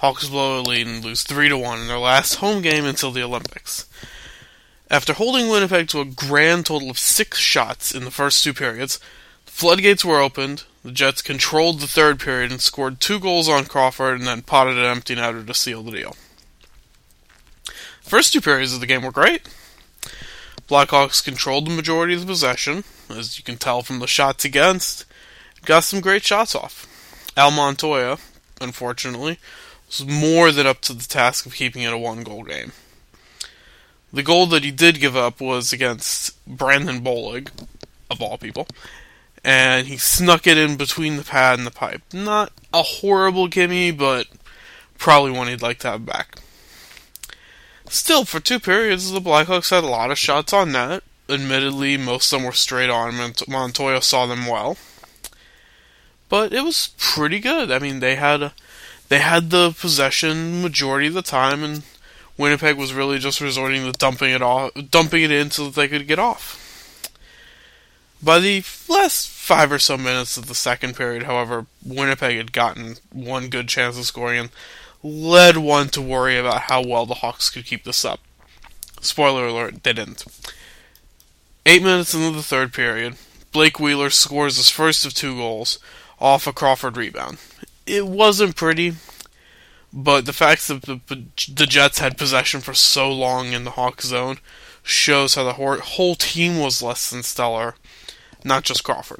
Hawks blow a lead and lose 3-1 in their last home game until the Olympics. After holding Winnipeg to a grand total of 6 shots in the first 2 periods, the floodgates were opened, the Jets controlled the third period and scored 2 goals on Crawford and then potted an empty netter to seal the deal. The first 2 periods of the game were great. Blackhawks controlled the majority of the possession, as you can tell from the shots against, got some great shots off. Al Montoya, unfortunately, was more than up to the task of keeping it a 1-goal game. The goal that he did give up was against Brandon Bollig, of all people, and he snuck it in between the pad and the pipe. Not a horrible gimme, but probably one he'd like to have back. Still, for 2 periods, the Blackhawks had a lot of shots on net. Admittedly, most of them were straight on, and Montoya saw them well. But it was pretty good. I mean, they had the possession majority of the time, and Winnipeg was really just resorting to dumping it in so that they could get off. By the last 5 or so minutes of the second period, however, Winnipeg had gotten one good chance of scoring and led one to worry about how well the Hawks could keep this up. Spoiler alert, they didn't. 8 minutes into the third period, Blake Wheeler scores his first of 2 goals off a Crawford rebound. It wasn't pretty, but the fact that the Jets had possession for so long in the Hawks zone shows how the whole team was less than stellar, not just Crawford.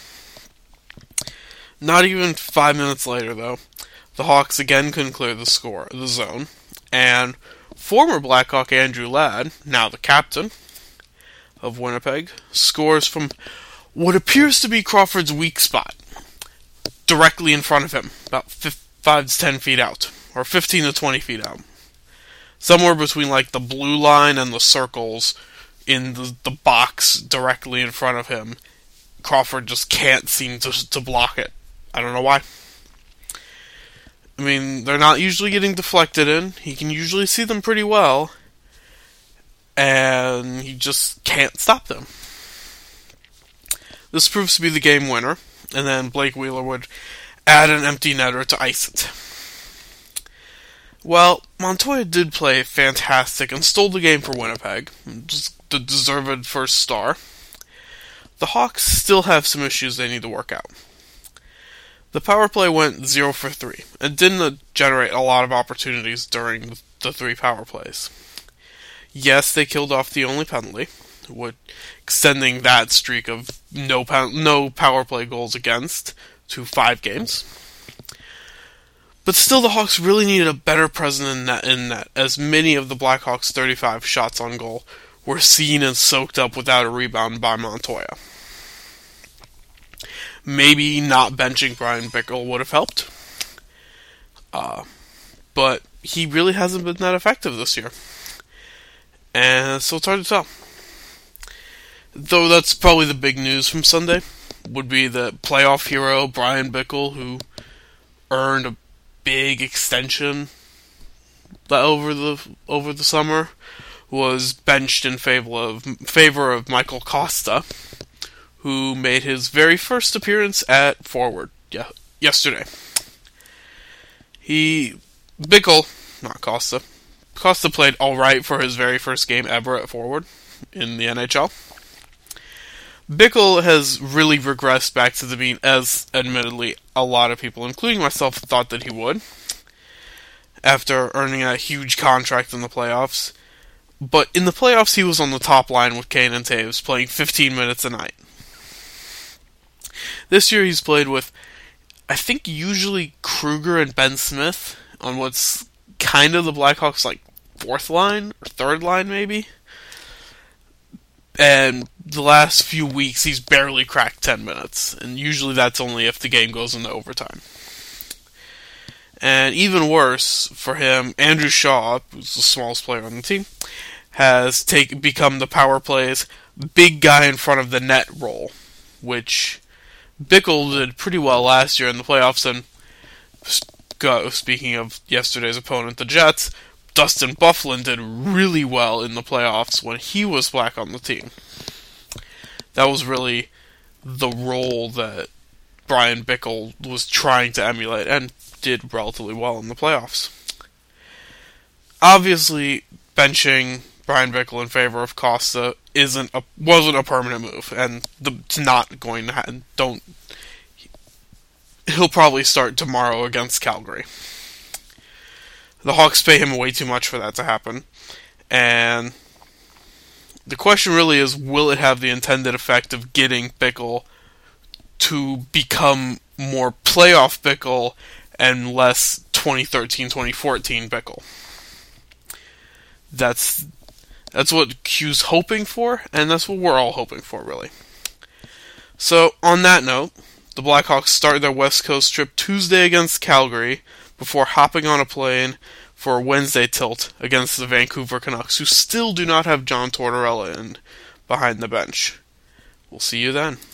Not even 5 minutes later, though, the Hawks again couldn't clear the zone, and former Blackhawk Andrew Ladd, now the captain of Winnipeg, scores from what appears to be Crawford's weak spot, directly in front of him, about 5 to 10 feet out, or 15 to 20 feet out. Somewhere between like the blue line and the circles in the box directly in front of him. Crawford just can't seem to block it. I don't know why. I mean, they're not usually getting deflected in. He can usually see them pretty well. And he just can't stop them. This proves to be the game winner. And then Blake Wheeler would add an empty netter to ice it. Well, Montoya did play fantastic and stole the game for Winnipeg. Just the deserved first star. The Hawks still have some issues they need to work out. The power play went 0 for 3, and didn't generate a lot of opportunities during the 3 power plays. Yes, they killed off the only penalty, extending that streak of no power play goals against to 5 games. But still, the Hawks really needed a better presence in net, as many of the Blackhawks' 35 shots on goal were seen and soaked up without a rebound by Montoya. Maybe not benching Brian Bickle would have helped. But he really hasn't been that effective this year. And so it's hard to tell. Though that's probably the big news from Sunday, would be the playoff hero Brian Bickle, who earned a big extension over the summer, was benched in favor of Michael Costa, who made his very first appearance at forward yesterday. Bickle, not Costa. Costa played alright for his very first game ever at forward in the NHL. Bickle has really regressed back to the mean, as admittedly a lot of people, including myself, thought that he would, after earning a huge contract in the playoffs. But in the playoffs, he was on the top line with Kane and Taves, playing 15 minutes a night. This year he's played with, I think, usually Kruger and Ben Smith on what's kind of the Blackhawks' like 4th line, or 3rd line maybe. And the last few weeks he's barely cracked 10 minutes, and usually that's only if the game goes into overtime. And even worse for him, Andrew Shaw, who's the smallest player on the team, has become the power play's big guy in front of the net role, which Bickle did pretty well last year in the playoffs. And speaking of yesterday's opponent, the Jets, Dustin Byfuglien did really well in the playoffs when he was back on the team. That was really the role that Brian Bickle was trying to emulate, and did relatively well in the playoffs. Obviously, benching Brian Bickle in favor of Costa wasn't a permanent move, and it's not going to happen. He'll probably start tomorrow against Calgary. The Hawks pay him way too much for that to happen, and the question really is, will it have the intended effect of getting Bickle to become more playoff Bickle and less 2013-2014 Bickle? That's what Q's hoping for, and that's what we're all hoping for, really. So, on that note, the Blackhawks start their West Coast trip Tuesday against Calgary before hopping on a plane for a Wednesday tilt against the Vancouver Canucks, who still do not have John Tortorella in behind the bench. We'll see you then.